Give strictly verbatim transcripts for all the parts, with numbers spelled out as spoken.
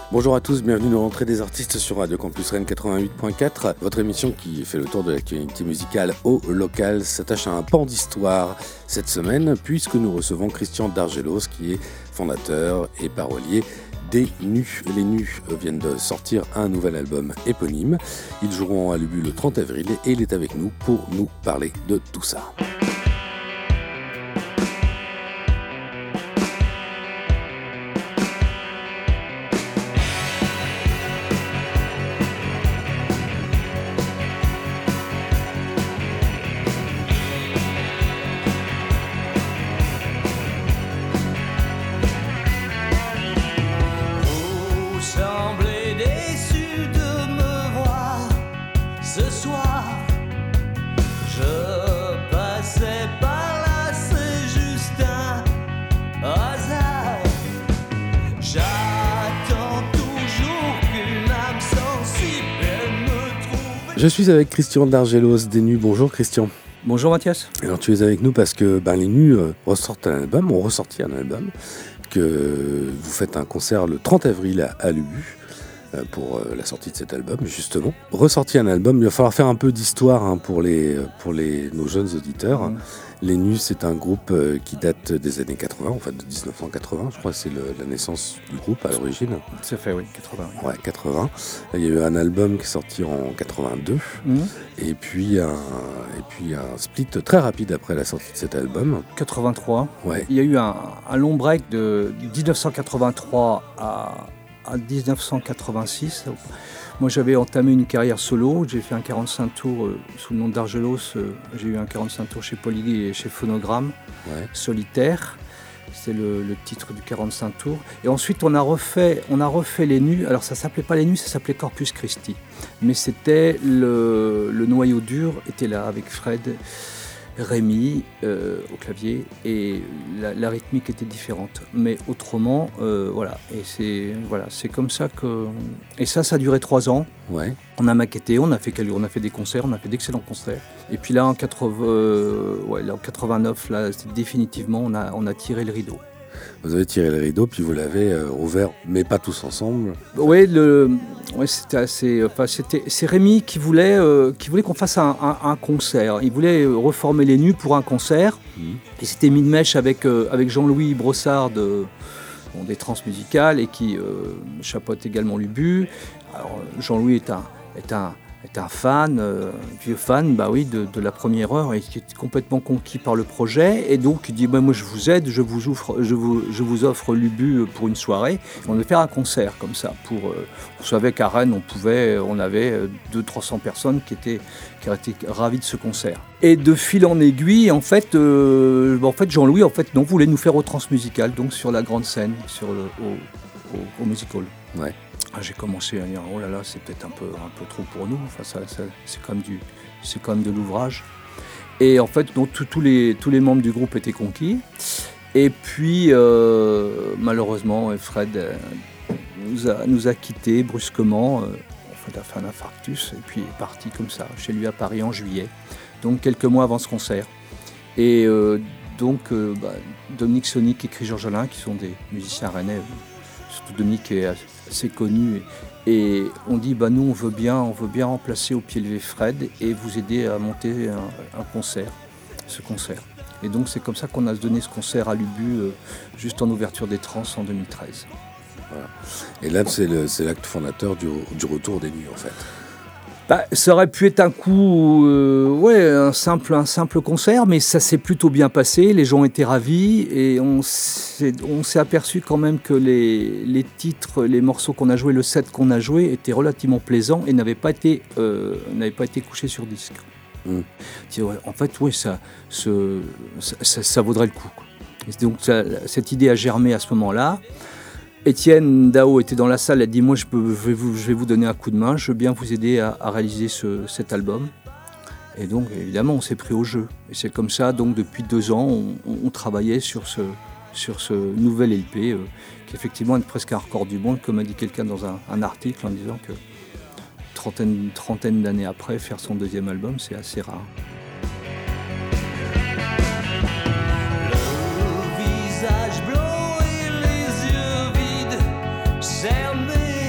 Bonjour à tous, bienvenue dans l'entrée des artistes sur Radio Campus Rennes quatre-vingt-huit point quatre. Votre émission qui fait le tour de l'actualité musicale au local s'attache à un pan d'histoire cette semaine puisque nous recevons Christian Dargelos qui est fondateur et parolier des Nus. Les Nus viennent de sortir un nouvel album éponyme. Ils joueront à l'Ubu le trente avril et il est avec nous pour nous parler de tout ça. Je suis avec Christian Dargelos des Nus. Bonjour Christian. Bonjour Mathias. Alors tu es avec nous parce que ben, les Nus euh, ressortent un album, ont ressorti un album, que vous faites un concert le trente avril à, à l'Ubu euh, pour euh, la sortie de cet album justement. Ressorti un album, il va falloir faire un peu d'histoire hein, pour, les, pour les, nos jeunes auditeurs. Mmh. Les Nus, c'est un groupe euh, qui date des années quatre-vingts, en fait de dix-neuf cent quatre-vingts, je crois que c'est le, la naissance du groupe à l'origine. Ça fait, oui, quatre-vingts. Ouais, quatre-vingts. Il y a eu un album qui est sorti en quatre-vingt-deux, mmh. et, puis un, et puis un split très rapide après la sortie de cet album. quatre-vingt-trois. Ouais. Il y a eu un, un long break de dix-neuf cent quatre-vingt-trois à, à dix-neuf cent quatre-vingt-six. Moi, j'avais entamé une carrière solo. J'ai fait un quarante-cinq tours euh, sous le nom d'Argelos. Euh, j'ai eu un quarante-cinq tours chez Polygy et chez Phonogramme, ouais. Solitaire. C'est le, le titre du quarante-cinq tours. Et ensuite, on a refait, on a refait les Nus. Alors, ça ne s'appelait pas les Nus, ça s'appelait Corpus Christi. Mais c'était le, le noyau dur était là avec Fred, Rémi euh, au clavier, et la, la rythmique était différente. Mais autrement, euh, voilà. Et c'est voilà, c'est comme ça que. Et ça, ça a duré trois ans. Ouais. On a maquetté, on a fait on a fait des concerts, on a fait d'excellents concerts. Et puis là, en quatre-vingts, euh, ouais, là, en quatre-vingt-neuf, là, définitivement, on a on a tiré le rideau. Vous avez tiré le rideau, puis vous l'avez euh, ouvert, mais pas tous ensemble. Oui, le, ouais, c'était assez. Enfin, c'était, c'est Rémi qui voulait, euh, qui voulait qu'on fasse un, un, un concert. Il voulait reformer les Nus pour un concert. Mmh. Et c'était mis de mèche avec, euh, avec Jean-Louis Brossard de, bon, des Transmusicales et qui euh, chapeaute également l'Ubu. Alors, Jean-Louis est un, est un, est un fan, euh, vieux fan, bah oui, de, de la première heure, et qui est complètement conquis par le projet. Et donc, il dit bah, moi, je vous aide, je vous offre, je vous, je vous offre l'Ubu pour une soirée. On va faire un concert comme ça. Pour, euh, on savait qu'à Rennes, on pouvait, on avait deux cents à trois cents personnes qui étaient, qui étaient ravies de ce concert. Et de fil en aiguille, en fait, euh, en fait Jean-Louis, en fait, non, voulait nous faire au Transmusical, donc sur la grande scène, sur le, au, au, au Music Hall. Ouais. Ah, j'ai commencé à dire oh là là, c'est peut-être un peu un peu trop pour nous. Enfin, ça, ça, c'est quand même du c'est quand même de l'ouvrage. Et en fait, donc tous les tous les membres du groupe étaient conquis. Et puis euh, malheureusement, Fred euh, nous a nous a quittés brusquement. Euh, en fait, il a fait un infarctus et puis il est parti comme ça chez lui à Paris en juillet. Donc quelques mois avant ce concert. Et euh, donc euh, bah, Dominique Sonic et Chris Alain, qui sont des musiciens rennais. Surtout Dominique est assez connu, et, et on dit bah nous on veut bien on veut bien remplacer au pied levé Fred et vous aider à monter un, un concert, ce concert. Et donc c'est comme ça qu'on a donné ce concert à l'Ubu euh, juste en ouverture des Trans en deux mille treize. Voilà. Et là c'est, le, c'est l'acte fondateur du, du retour des Nus en fait. Bah, ça aurait pu être un coup, euh, ouais, un simple, un simple concert, mais ça s'est plutôt bien passé. Les gens étaient ravis et on s'est, on s'est aperçu quand même que les, les titres, les morceaux qu'on a joués, le set qu'on a joué, étaient relativement plaisants et n'avaient pas été, euh, n'avaient pas été couchés sur disque. Mmh. Ouais, en fait, oui, ça, ce, ça, ça, ça vaudrait le coup. Et donc, ça, cette idée a germé à ce moment-là. Étienne Dao était dans la salle, elle a dit « Moi, je, peux, je, vais vous, je vais vous donner un coup de main, je veux bien vous aider à, à réaliser ce, cet album. » Et donc, évidemment, on s'est pris au jeu. Et c'est comme ça, donc, depuis deux ans, on, on travaillait sur ce, sur ce nouvel L P, euh, qui effectivement est presque un record du monde, comme a dit quelqu'un dans un, un article, en disant que trentaine, trentaine d'années après, faire son deuxième album, c'est assez rare. Le visage blanc et les yeux vides, fermés.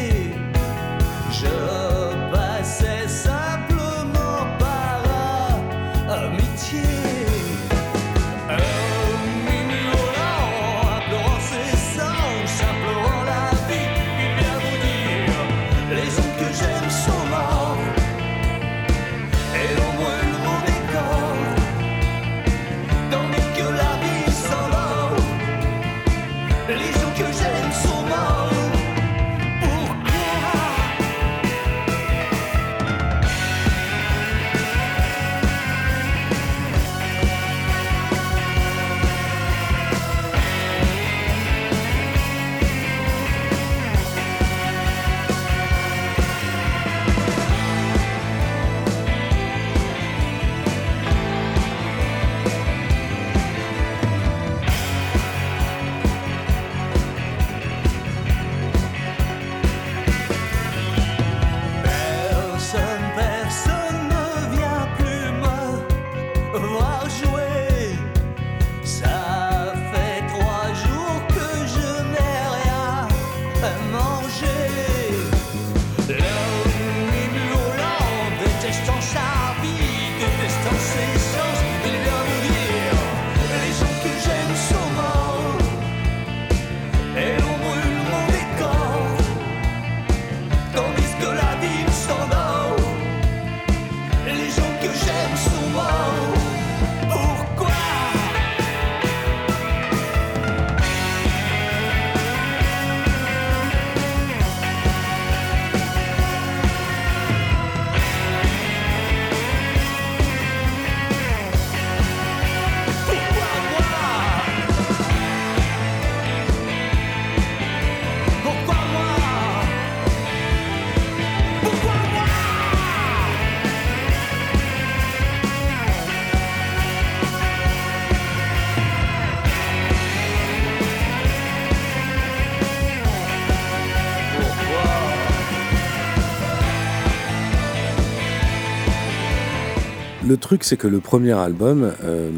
le truc, c'est que le premier album euh,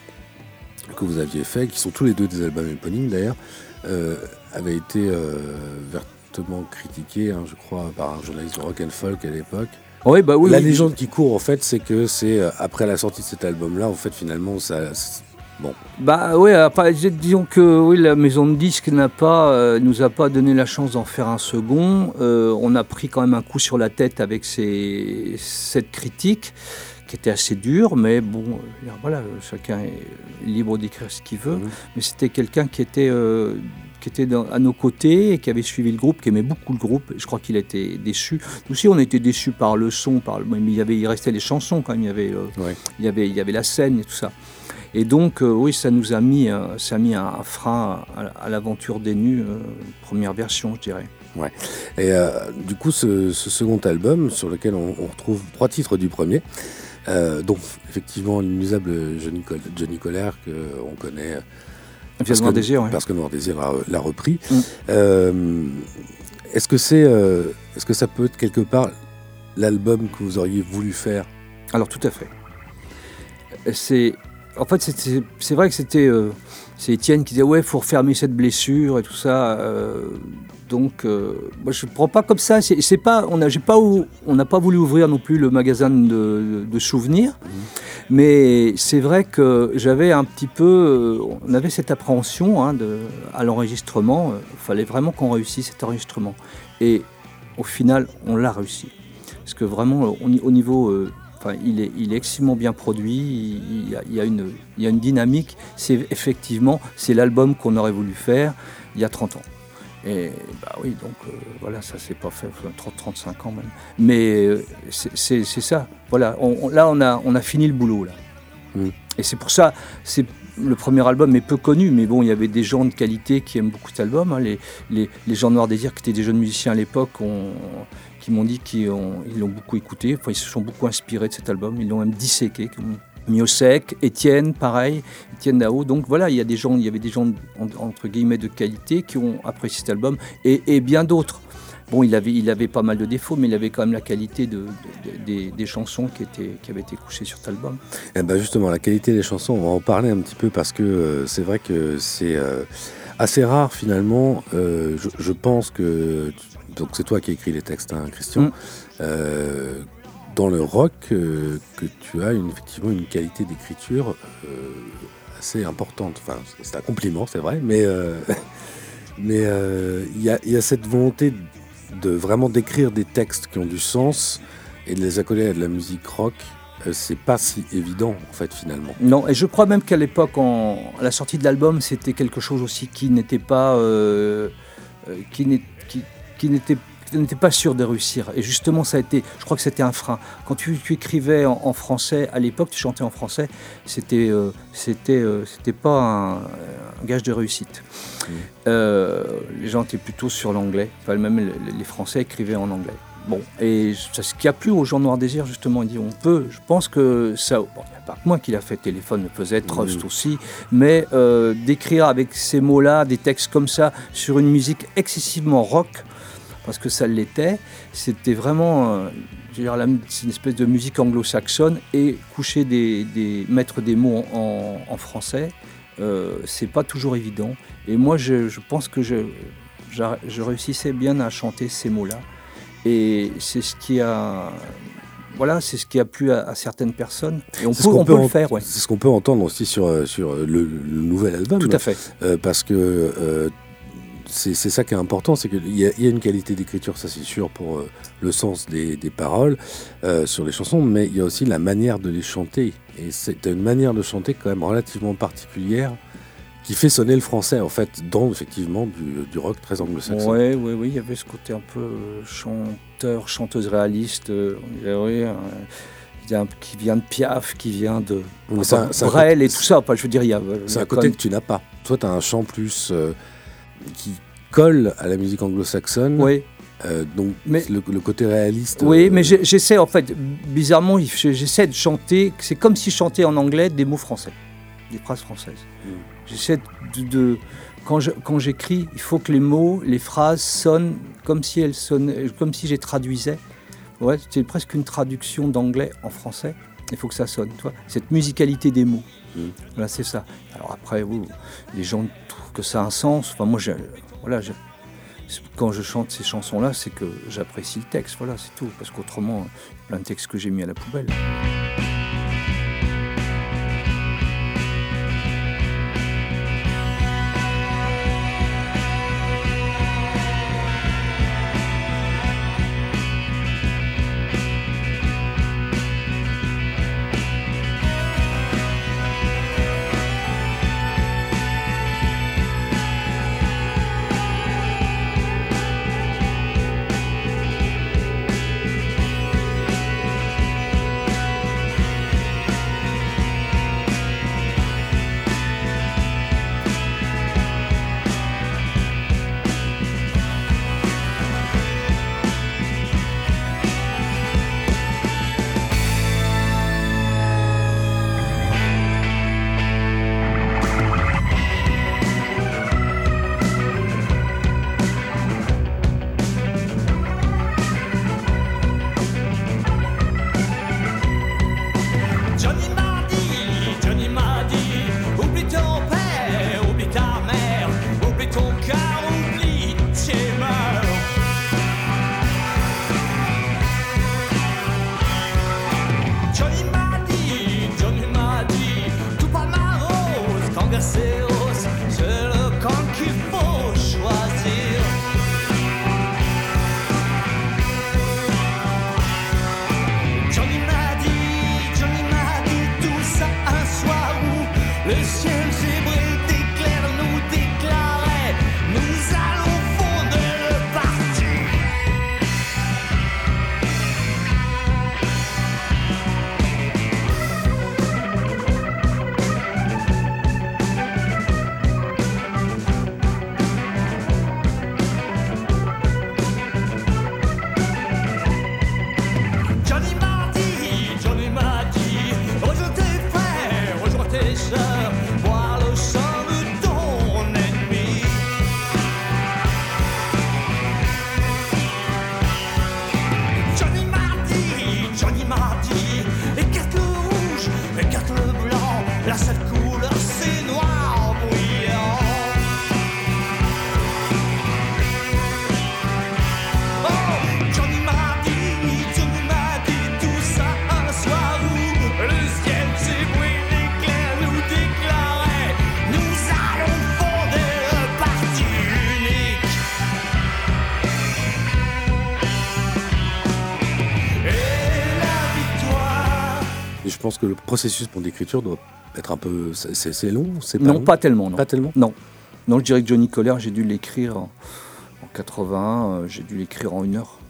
que vous aviez fait, qui sont tous les deux des albums éponymes d'ailleurs, euh, avait été euh, vertement critiqué, hein, je crois, par un journaliste de rock and folk à l'époque. Oui, bah oui, la oui, légende oui. qui court, en fait, c'est que c'est euh, après la sortie de cet album-là, en fait, finalement, ça... Bon. Bah oui, après, disons que oui, la maison de disques n'a pas, euh, nous a pas donné la chance d'en faire un second. Euh, on a pris quand même un coup sur la tête avec ces, cette critique qui était assez dure, mais bon, euh, voilà, chacun est libre d'écrire ce qu'il veut. Mmh. Mais c'était quelqu'un qui était, euh, qui était dans, à nos côtés et qui avait suivi le groupe, qui aimait beaucoup le groupe. Je crois qu'il a été déçu. Nous aussi, on était déçus par le son, par le, mais il y avait, il restait les chansons quand même. Il y avait, euh, ouais. il y avait, il y avait la scène et tout ça. Et donc, euh, oui, ça nous a mis, euh, ça a mis un, un frein à, à l'aventure des Nus, euh, première version, je dirais. Ouais. Et euh, du coup, ce, ce second album, sur lequel on, on retrouve trois titres du premier, euh, dont effectivement l'inusable Johnny, Col- Johnny Colère, qu'on connaît parce que, Noir Désir, ouais. parce que Noir Désir l'a, l'a repris. Mm. Euh, est-ce que c'est, euh, est-ce que ça peut être quelque part l'album que vous auriez voulu faire ? Alors, tout à fait. C'est... En fait, c'est, c'est, c'est vrai que c'était euh, c'est Étienne qui disait ouais, faut refermer cette blessure et tout ça. Euh, donc, euh, moi, je ne prends pas comme ça. C'est, c'est pas, on n'a pas, on pas voulu ouvrir non plus le magasin de, de, de souvenirs, mmh. mais c'est vrai que j'avais un petit peu, euh, on avait cette appréhension hein, de, à l'enregistrement. Il euh, fallait vraiment qu'on réussisse cet enregistrement. Et au final, on l'a réussi. Parce que vraiment, au, au niveau euh, Enfin, il est, il est extrêmement bien produit, il y a, il y a une, il y a une dynamique. C'est effectivement, c'est l'album qu'on aurait voulu faire il y a trente ans. Et bah oui, donc euh, voilà, ça s'est pas fait, trente, trente-cinq ans même. Mais euh, c'est, c'est, c'est ça. Voilà, on, on, là on a, on a fini le boulot là. Mmh. Et c'est pour ça, c'est le premier album est peu connu, mais bon, il y avait des gens de qualité qui aiment beaucoup cet album. Hein. Les, les, les gens de Noir Désir, qui étaient des jeunes musiciens à l'époque, ont, qui m'ont dit qu'ils ont, ils l'ont beaucoup écouté. Enfin, ils se sont beaucoup inspirés de cet album. Ils l'ont même disséqué. Miosek, Étienne, pareil, Étienne Dao. Donc voilà, il y a des gens, il y avait des gens entre guillemets de qualité qui ont apprécié cet album et, et bien d'autres. Bon, il avait, il avait pas mal de défauts, mais il avait quand même la qualité de, de, de, des, des chansons qui, étaient, qui avaient été couchées sur cet album. Eh ben justement, la qualité des chansons, on va en parler un petit peu parce que euh, c'est vrai que c'est euh, assez rare finalement. Euh, je, je pense que donc c'est toi qui as écrit les textes, hein, Christian. Mm. Euh, dans le rock, euh, que tu as une, effectivement une qualité d'écriture euh, assez importante. Enfin, c'est un compliment, c'est vrai, mais euh, mais il euh, y, a, y a cette volonté de vraiment d'écrire des textes qui ont du sens et de les accoler à de la musique rock, euh, c'est pas si évident en fait finalement. Non, et je crois même qu'à l'époque, en, à la sortie de l'album, c'était quelque chose aussi qui n'était pas, euh, euh, qui, n'est, qui, qui n'était, qui n'était pas sûr de réussir. Et justement, ça a été, je crois que c'était un frein. Quand tu, tu écrivais en, en français, à l'époque, tu chantais en français, c'était, euh, c'était, euh, c'était pas un, un gage de réussite. Mmh. Euh, les gens étaient plutôt sur l'anglais. Enfin, même les Français écrivaient en anglais. Bon, et ce qui a plu aux gens de Noir Désir, justement, ils disent on peut. Je pense que ça. Bon, il n'y a pas que moi qui l'a fait. Téléphone le faisait, Trust mmh. aussi. Mais euh, d'écrire avec ces mots-là, des textes comme ça, sur une musique excessivement rock, parce que ça l'était, c'était vraiment. Euh, je veux dire, la, c'est une espèce de musique anglo-saxonne et coucher des, des mettre des mots en, en français. Euh, c'est pas toujours évident. Et moi, je, je pense que je, je, je réussissais bien à chanter ces mots-là. Et c'est ce qui a, voilà, c'est ce qui a plu à, à certaines personnes. Et on c'est peut, on peut, peut en, le faire. Ouais. C'est ce qu'on peut entendre aussi sur sur le, le nouvel album. Tout à fait. Euh, parce que euh, c'est, c'est ça qui est important, c'est qu'il y a, il y a une qualité d'écriture, ça c'est sûr, pour euh, le sens des, des paroles euh, sur les chansons, mais il y a aussi la manière de les chanter. Et c'est une manière de chanter quand même relativement particulière, qui fait sonner le français, en fait, dans, effectivement, du, du rock très anglo-saxon. Oui, oui, oui, il y avait ce côté un peu chanteur, chanteuse réaliste, euh, oui, euh, qui vient de Piaf, qui vient de enfin, Brel et tout ça. Enfin, je veux dire, il y a, c'est un côté même... que tu n'as pas. Toi, tu as un chant plus euh, qui colle à la musique anglo-saxonne. Oui. Euh, donc, mais, le, le côté réaliste... Oui, euh... mais j'essaie, en fait, bizarrement, j'essaie de chanter, c'est comme si je chantais en anglais des mots français, des phrases françaises. Mm. J'essaie de, de quand, je, quand j'écris, il faut que les mots, les phrases sonnent comme si elles sonnaient, comme si je les traduisais. Ouais, c'est presque une traduction d'anglais en français. Il faut que ça sonne, tu vois, cette musicalité des mots. Mmh. Voilà, c'est ça. Alors après, oui, les gens trouvent que ça a un sens. Enfin, moi, je, voilà, je, quand je chante ces chansons-là, c'est que j'apprécie le texte. Voilà, c'est tout. Parce qu'autrement, plein de textes que j'ai mis à la poubelle. Je pense que le processus pour l'écriture doit être un peu... C'est, c'est long c'est pas Non, long pas tellement. Non. Pas tellement Non. Non, je dirais que Johnny Colère, j'ai dû l'écrire en, en quatre-vingt-un, euh, j'ai dû l'écrire en une heure.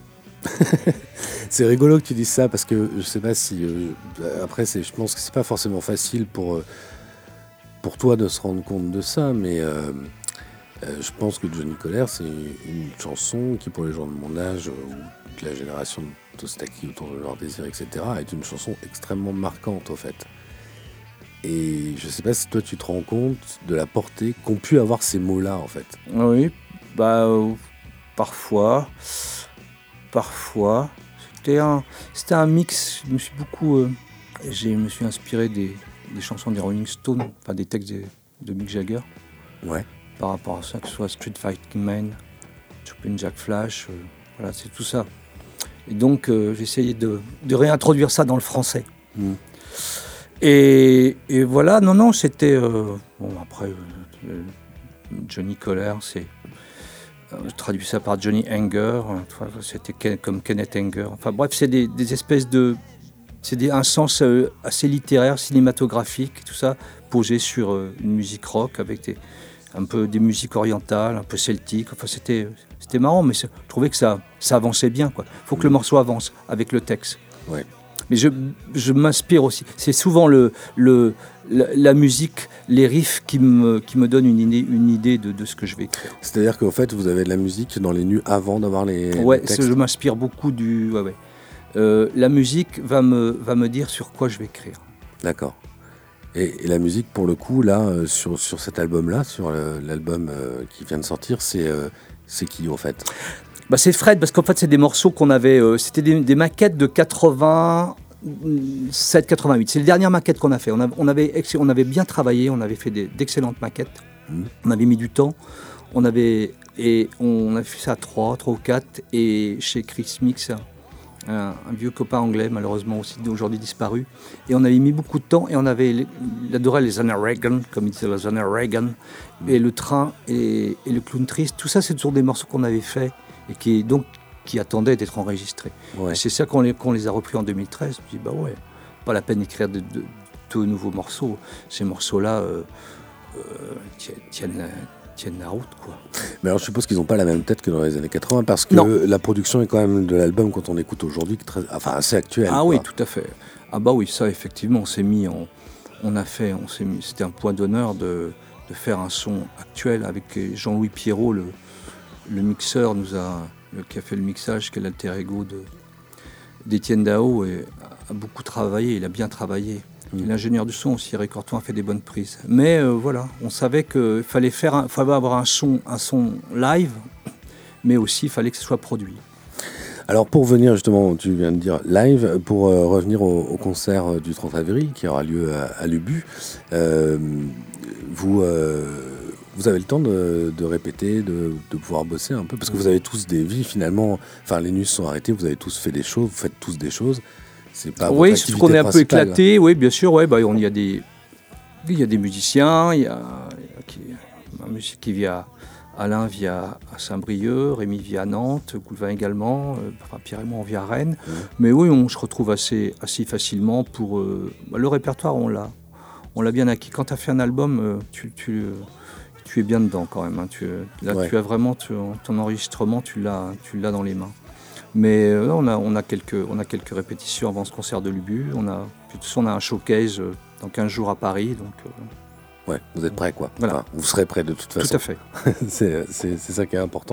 C'est rigolo que tu dises ça parce que je sais pas si... Euh, après, c'est, je pense que c'est pas forcément facile pour, euh, pour toi de se rendre compte de ça, mais euh, euh, je pense que Johnny Colère, c'est une chanson qui, pour les gens de mon âge, euh, ou de la génération de Tostaki autour de leur désir, et cetera, est une chanson extrêmement marquante, au fait. Et je sais pas si toi, tu te rends compte de la portée qu'ont pu avoir ces mots-là, en fait. Oui, bah, euh, parfois... Parfois, c'était un, c'était un mix. Je me suis beaucoup, euh, j'ai, je me suis inspiré des, des chansons des Rolling Stones, enfin des textes de, de Mick Jagger. Ouais. Par rapport à ça, que ce soit Street Fighting Man, Jumpin' Jack Flash, euh, voilà, c'est tout ça. Et donc, euh, j'ai essayé de, de réintroduire ça dans le français. Mmh. Et, et voilà, non, non, c'était euh, bon après euh, Johnny Colère, c'est je traduis ça par Johnny Anger, c'était comme Kenneth Anger. Enfin bref, c'est des, des espèces de... C'est des, un sens assez littéraire, cinématographique, tout ça, posé sur une musique rock, avec des, un peu des musiques orientales, un peu celtiques. Enfin, c'était, c'était marrant, mais je trouvais que ça, ça avançait bien. Il faut que le morceau avance avec le texte. Ouais. Mais je, je m'inspire aussi. C'est souvent le, le, la, la musique, les riffs qui me, qui me donnent une idée, une idée de, de ce que je vais écrire. C'est-à-dire qu'en fait, vous avez de la musique dans les nus avant d'avoir les, ouais, les textes. Je m'inspire beaucoup du... Ouais, ouais. Euh, la musique va me, va me dire sur quoi je vais écrire. D'accord. Et, et la musique, pour le coup, là, euh, sur, sur cet album-là, sur le, l'album euh, qui vient de sortir, c'est, euh, c'est qui, en fait ? Bah, c'est Fred, parce qu'en fait, c'est des morceaux qu'on avait... Euh, c'était des, des maquettes de quatre-vingt-dix, sept quatre-vingt-huit. C'est les dernières maquettes qu'on a fait. On, a, on, avait, on avait bien travaillé, on avait fait des, d'excellentes maquettes. Mmh. On avait mis du temps. On avait, et on a fait ça à trois, trois ou quatre. Et chez Chris Mix, un, un vieux copain anglais, malheureusement aussi aujourd'hui disparu. Et on avait mis beaucoup de temps. Et on avait, il adorait les années Reagan, comme il disait les années Reagan. Mmh. Et le train et, et le clown triste. Tout ça, c'est toujours des morceaux qu'on avait faits et qui donc qui attendaient d'être enregistrés. Ouais. C'est ça qu'on les, qu'on les a repris en deux mille treize. Je dis, bah ouais, pas la peine d'écrire de, de, de nouveaux morceaux. Ces morceaux-là euh, euh, tiennent, tiennent la route, quoi. Mais alors, je suppose qu'ils n'ont pas la même tête que dans les années quatre-vingts, parce que non. La production est quand même de l'album, quand on écoute aujourd'hui, très, enfin, assez actuelle. Ah quoi. Oui, tout à fait. Ah bah oui, ça, effectivement, on s'est mis, en, on a fait, on s'est mis, c'était un point d'honneur de, de faire un son actuel avec Jean-Louis Pierrot, le, le mixeur, nous a... qui a fait le mixage, qui est l'alter ego de, d'Étienne Dao, et a beaucoup travaillé, il a bien travaillé. Mmh. L'ingénieur du son aussi, Eric Corton, a fait des bonnes prises. Mais euh, voilà, on savait qu'il fallait, faire un, fallait avoir un son, un son live, mais aussi il fallait que ce soit produit. Alors pour venir justement, tu viens de dire live, pour euh, revenir au, au concert du trente avril qui aura lieu à, à l'Ubu, euh, vous... Euh, Vous avez le temps de, de répéter, de, de pouvoir bosser un peu, parce que vous avez tous des vies finalement. Enfin, les nuits sont arrêtées, vous avez tous fait des choses, vous faites tous des choses. C'est pas votre oui, surtout qu'on est un peu principale. éclaté. Oui, bien sûr. Ouais, bah, on, il y a des, il y a des musiciens. Il y a, il y a qui, un musicien qui vit à Alain vit à, à Saint-Brieuc, Rémi vit à Nantes, Goulvin également. Euh, enfin, Pierre et moi on vit à Rennes. Mmh. Mais oui, on se retrouve assez, assez facilement pour euh, bah, le répertoire. On l'a, on l'a bien acquis. Quand tu as fait un album, euh, tu, tu Tu es bien dedans quand même. Hein. Tu, là, ouais. tu as vraiment tu, ton enregistrement, tu l'as, tu l'as dans les mains. Mais euh, on, a, on, a quelques, on a quelques répétitions avant ce concert de l'Ubu. On a, on a un showcase euh, dans quinze jours à Paris. Donc, euh, ouais, vous êtes prêts, quoi. Voilà. Enfin, vous serez prêts de toute façon. Tout à fait. c'est, c'est, c'est ça qui est important.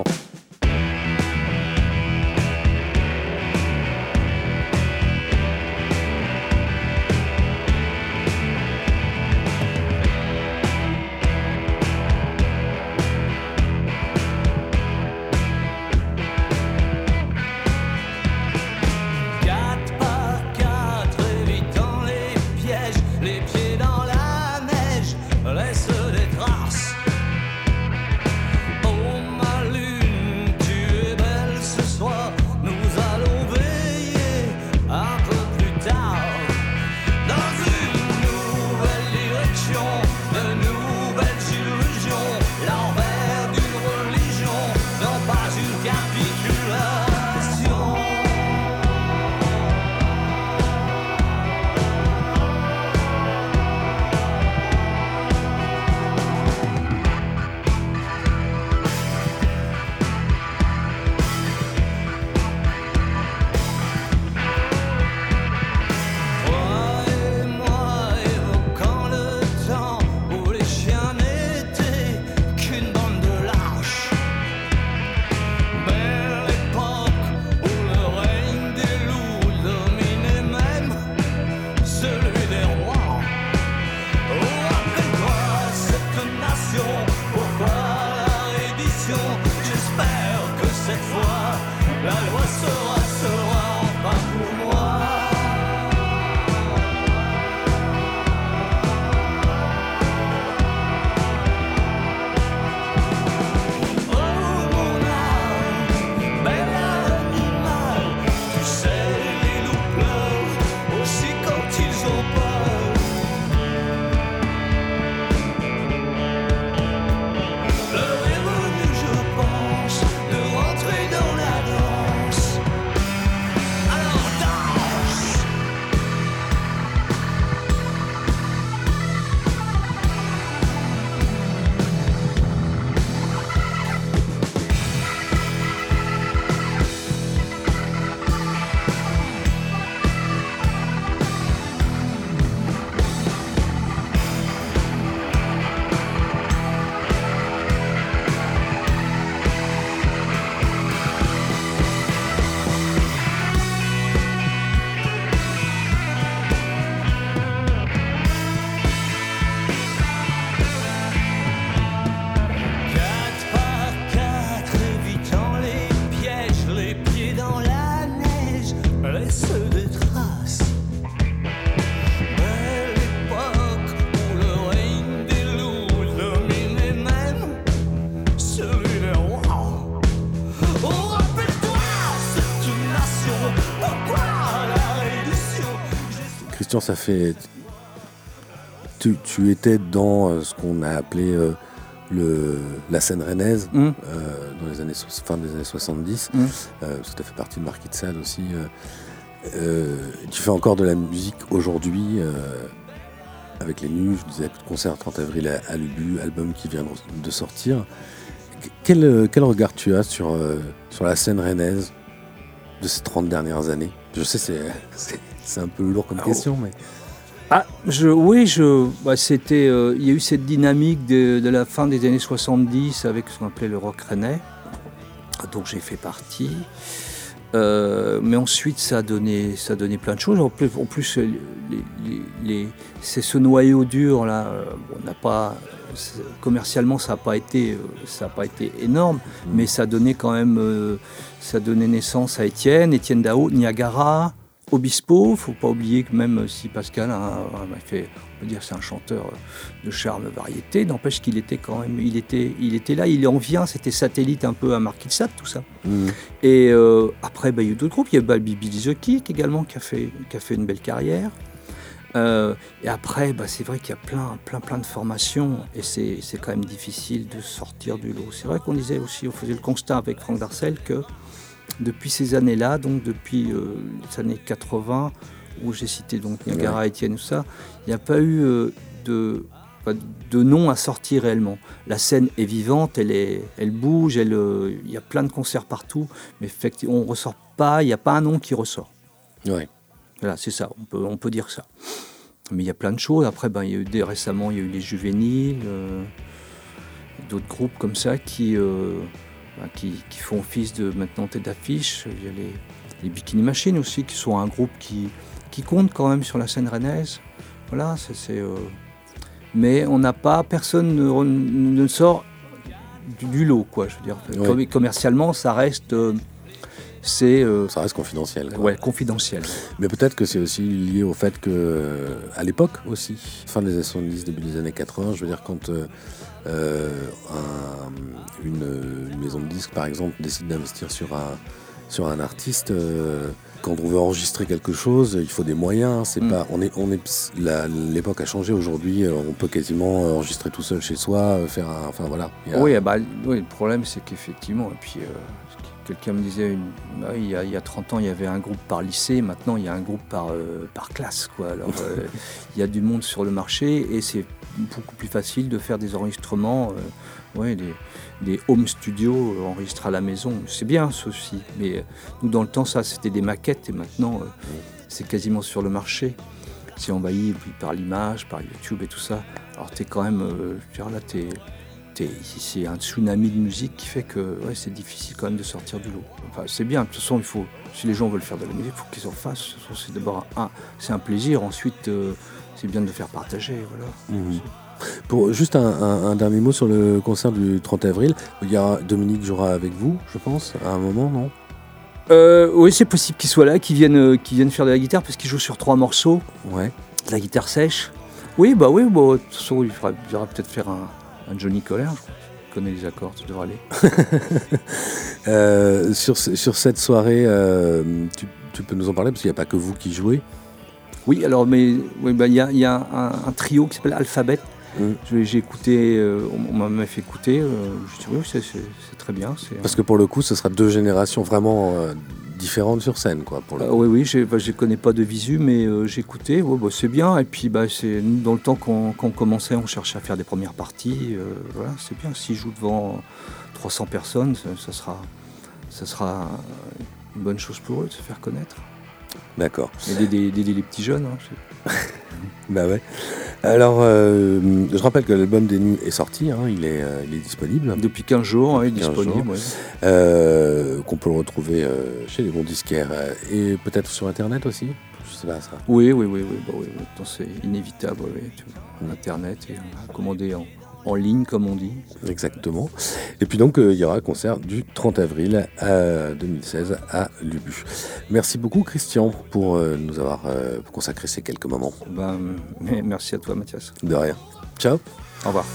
Laisse des traces. Oh ma lune, Christian, ça fait... Tu, tu étais dans euh, ce qu'on a appelé euh, le, la scène rennaise mmh. euh, dans les années, fin des années soixante-dix. Mmh. Euh, parce que tu as fait partie de Marquis de Sade aussi. Euh, euh, tu fais encore de la musique aujourd'hui euh, avec les Nus, je disais, concert trente avril à, à l'Ubu, album qui vient de sortir. Quel, quel regard tu as sur, euh, sur la scène rennaise de ces trente dernières années? Je sais, c'est, c'est, c'est un peu lourd comme ah, question, mais... Ah, je, oui, je, bah, c'était, euh, il y a eu cette dynamique de, de la fin des années soixante-dix avec ce qu'on appelait le rock rennais, dont j'ai fait partie. Euh, mais ensuite, ça a donné, ça a donné plein de choses. En plus, en plus les, les, les, c'est ce noyau dur là. Euh, on n'a pas, commercialement, ça n'a pas été, ça a pas été énorme, mmh. mais ça a donné quand même, euh, ça a donné naissance à Étienne, Étienne Dao, Niagara, Obispo. Il ne faut pas oublier que même si Pascal a, a fait, on peut dire, c'est un chanteur de charme variété, n'empêche qu'il était quand même, il était, il était là, il en vient. C'était satellite un peu à Marquis de Sade, tout ça. Mmh. Et euh, après, bah, il y a eu d'autres groupes. Il y a bah, Bibi The Kick également qui a fait, qui a fait une belle carrière. Euh, et après, bah, c'est vrai qu'il y a plein, plein, plein de formations et c'est, c'est quand même difficile de sortir du lot. C'est vrai qu'on disait aussi, on faisait le constat avec Franck Darcel que depuis ces années-là, donc depuis euh, les années quatre-vingts, où j'ai cité donc Niagara, ouais. Étienne, tout ça, il n'y a pas eu euh, de, de nom à sortir réellement. La scène est vivante, elle, est, elle bouge, elle, euh, il y a plein de concerts partout, mais effectivement, on ne ressort pas, il n'y a pas un nom qui ressort. Ouais. Voilà, c'est ça, on peut, on peut dire ça. Mais il y a plein de choses. Après, ben, il y a eu des, récemment, il y a eu les Juvéniles, euh, d'autres groupes comme ça qui... Euh, Qui, qui font office de maintenant tête d'affiche. Il y a les, les Bikini Machines aussi, qui sont un groupe qui, qui compte quand même sur la scène rennaise. Voilà, c'est, c'est, euh... mais on n'a pas, personne ne, ne sort du, du lot, quoi. Je veux dire, ouais. Commercialement, ça reste, euh, c'est, euh... ça reste confidentiel. Quoi. Ouais, confidentiel. Mais peut-être que c'est aussi lié au fait que, à l'époque aussi, fin des années soixante-dix, début des années quatre-vingts, je veux dire quand euh, Euh, un, une, une maison de disques par exemple décide d'investir sur un, sur un artiste, euh, quand on veut enregistrer quelque chose il faut des moyens, c'est mm. pas, on est, on est, la, l'époque a changé aujourd'hui, on peut quasiment enregistrer tout seul chez soi, faire un, enfin voilà. A... Oui, bah, oui, le problème c'est qu'effectivement, et puis euh, quelqu'un me disait une, bah, il, y a, il y a trente ans il y avait un groupe par lycée, maintenant il y a un groupe par, euh, par classe quoi. Alors euh, il y a du monde sur le marché et c'est beaucoup plus facile de faire des enregistrements, euh, ouais, des, des home studios euh, enregistrés à la maison. C'est bien ceci, mais euh, nous dans le temps ça c'était des maquettes et maintenant euh, c'est quasiment sur le marché. C'est envahi par l'image, par YouTube et tout ça. Alors t'es quand même, euh, je veux dire, là t'es, t'es, c'est un tsunami de musique qui fait que ouais, c'est difficile quand même de sortir du lot. Enfin c'est bien, de toute façon il faut, si les gens veulent faire de la musique, il faut qu'ils en fassent. C'est d'abord un, c'est un plaisir, ensuite euh, c'est bien de le faire partager, voilà. Mmh. Pour juste un, un, un dernier mot sur le concert du trente avril, il y a Dominique jouera avec vous, je pense, à un moment, non ? euh, Oui, c'est possible qu'il soit là, qu'il vienne, qu'il vienne faire de la guitare, parce qu'il joue sur trois morceaux. Ouais. De la guitare sèche. Oui, bah oui, bah, de toute façon, il faudra, il faudra peut-être faire un, un Johnny Colère, je connais les accords, ça devrait aller. euh, sur, sur cette soirée, euh, tu, tu peux nous en parler, parce qu'il n'y a pas que vous qui jouez. Oui, alors, mais oui, bah, y a, y a un, un trio qui s'appelle Alphabet. Mmh. J'ai, j'ai écouté, euh, on, on m'a fait écouter, euh, je dis oui, c'est, c'est, c'est très bien. C'est, Parce que pour le coup, ce sera deux générations vraiment euh, différentes sur scène, quoi. Pour le euh, oui, oui, je bah, ne connais pas de visu, mais euh, j'ai écouté, ouais, bah, c'est bien. Et puis, bah, c'est, nous, dans le temps qu'on, qu'on commençait, on cherchait à faire des premières parties. Euh, voilà, c'est bien. S'ils jouent devant trois cents personnes, ça, ça, sera, ça sera une bonne chose pour eux de se faire connaître. D'accord. Et d'aider, d'aider les petits jeunes. Hein, bah ouais. Alors, euh, je rappelle que l'album des Nus est sorti, hein, il, est, euh, il est disponible. Depuis quinze jours, hein, il est disponible. Ouais. Euh, qu'on peut le retrouver euh, chez les bons disquaires et peut-être sur Internet aussi. Je sais pas ça. Oui, oui, oui, oui, bah, oui, oui. Donc, c'est inévitable. Oui, oui. Internet et on a commandé en. En ligne, comme on dit. Exactement. Et puis donc, euh, il y aura un concert du trente avril à deux mille seize à l'Ubu. Merci beaucoup, Christian, pour euh, nous avoir euh, consacré ces quelques moments. Ben, merci à toi, Mathias. De rien. Ciao. Au revoir.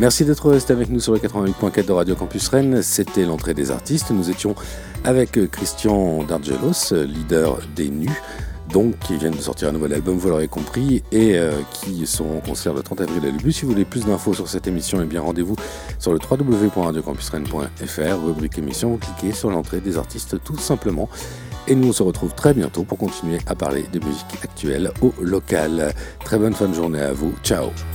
Merci d'être resté avec nous sur le quatre-vingt-huit point quatre de Radio Campus Rennes. C'était l'entrée des artistes. Nous étions avec Christian Dargelos, leader des Nus, donc qui viennent de sortir un nouvel album, vous l'aurez compris, et euh, qui seront en concert le trente avril à Lubu. Si vous voulez plus d'infos sur cette émission, eh bien rendez-vous sur le w w w point radio campus rennes point f r, rubrique émission, vous cliquez sur l'entrée des artistes tout simplement. Et nous on se retrouve très bientôt pour continuer à parler de musique actuelle au local. Très bonne fin de journée à vous, ciao.